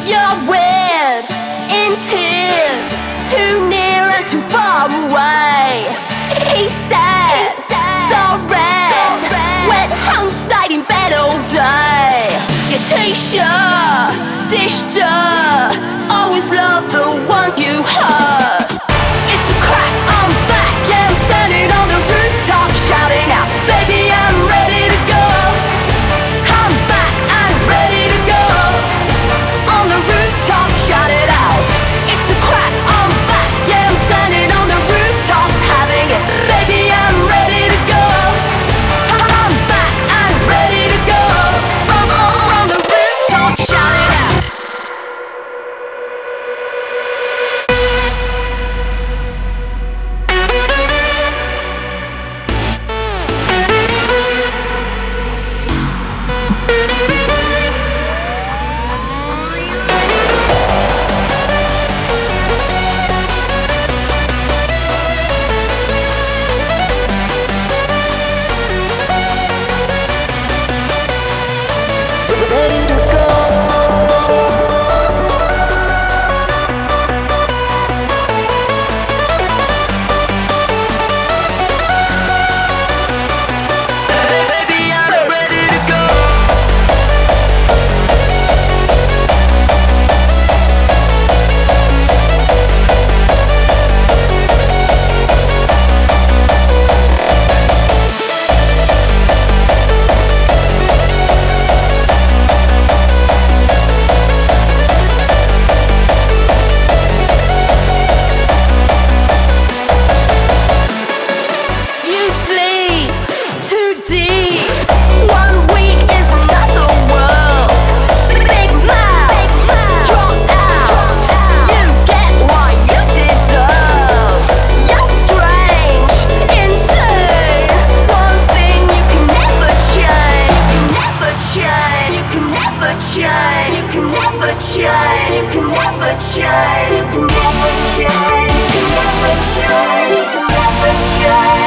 You're weird in tears, too near and too far away. He said, sorry, went home, stayed in bed all day. Your t-shirt, dished up, always love the one you heard. It's a crack, I'm back, yeah, I'm standing on the rooftop shouting out, baby, I'm ready to go. I'm back, I'm ready to go. On the rooftop, shout it out. It's a crack, I'm back, yeah, I'm standing on the rooftop having it, baby, I'm ready to go. I'm back, I'm ready to go. On the rooftop, shout it out. Ready to go. Baby, I'm ready to go. You sleep too deep. 1 week is another world. Big mouth, drop out. You get what you deserve. You're strange, insane. One thing you can never change. You can never change. You can never change. You can never change. You can never change. You can never change. You can never change. You can never change.